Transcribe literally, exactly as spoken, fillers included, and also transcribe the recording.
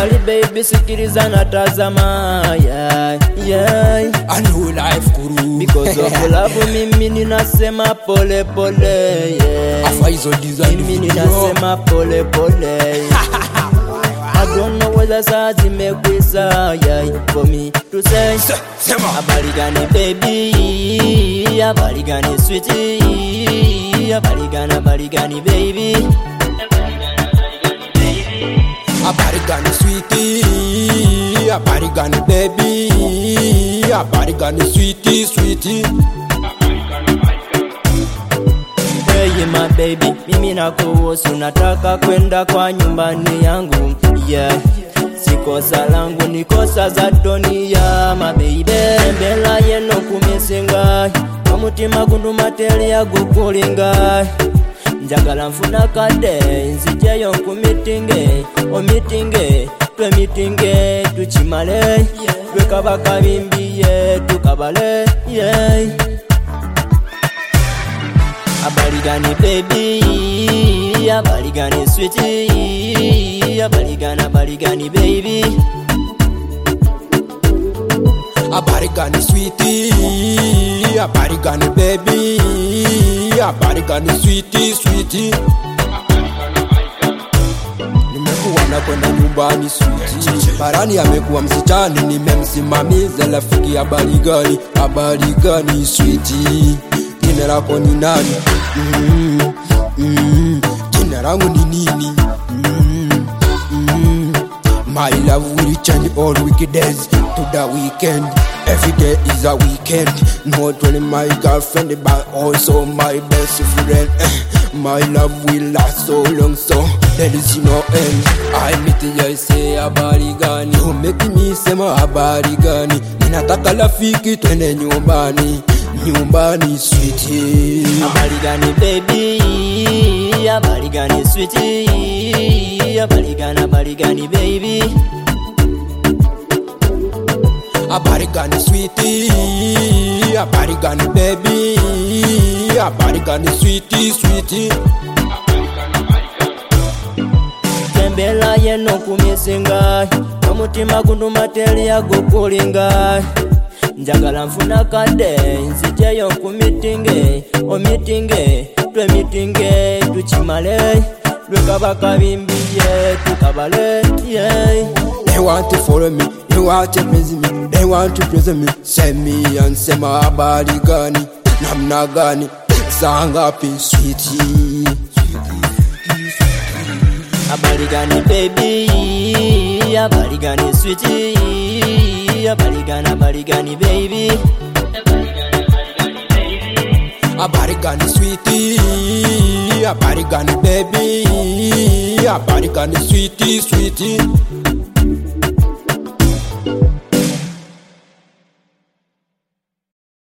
Tafadhali baby sikiliza na tazama, yeah, yeah. I know life kuru Because of love mimi ninasema pole pole, yeah. Afaizo design Mimi ninasema pole pole. I don't know whether saa zimekwisha, yeah, for me to say. Habari gani baby, habari gani sweetie, habari gani, habari gani baby, habari gani sweetie, habari gani baby, habari gani sweetie, sweetie. Hey my baby, mimi nakuhusu, nataka kwenda kwa nyumbani yangu, yeah. Sikosa langu ni kosa za dunia, my baby. Mbela yeno kumisinga, omutima gundu mateli ya gukulinga. Njagala nfuna kade, nzijeyo nkumitinge, omitinge, twe mitinge, tuchimale, twe kabaka bimbiye, tukabale, yeah. Habari gani baby, habari gani sweetie, habari gani, habari gani baby, habari gani sweetie, habari gani baby, habari gani sweetie, sweetie. Nimekuwa na kwenda nyumbani sweetie, barani amekuwa msichani, nimemsimamiza rafiki. Habari gani, habari gani sweetie, jina lako ni nani? Mm, mm, jina langu ni nini? Mm, mm, my love will change all weekdays to the weekend. Every day is a weekend. Not only my girlfriend but also my best friend. My love will last so long, so there is no end. I meet you, say habari gani, you make me sema habari gani. Ninataka rafiki twende nyumbani, nyumbani sweetie. Habari gani baby, habari gani sweetie, habari gani, habari gani baby, habari gani sweetie, habari gani baby, habari gani sweetie, sweetie. Tembela yeno kumisinga, omutima gundu mateli ya gukulinga. Njagala nfuna kade, nzijeyo nkumitinge, omitinge, twe mitinge, tuchimale, twe kabaka bimbiye, tukabale, yeah. They want to follow me, they want to praise me, they want to praise me. Send me and sema habari gani, namna gani, saa ngapi sweetie. Habari gani baby, habari gani sweetie, habari gani, habari gani baby, habari gani sweetie, habari gani baby, habari gani sweetie, sweetie.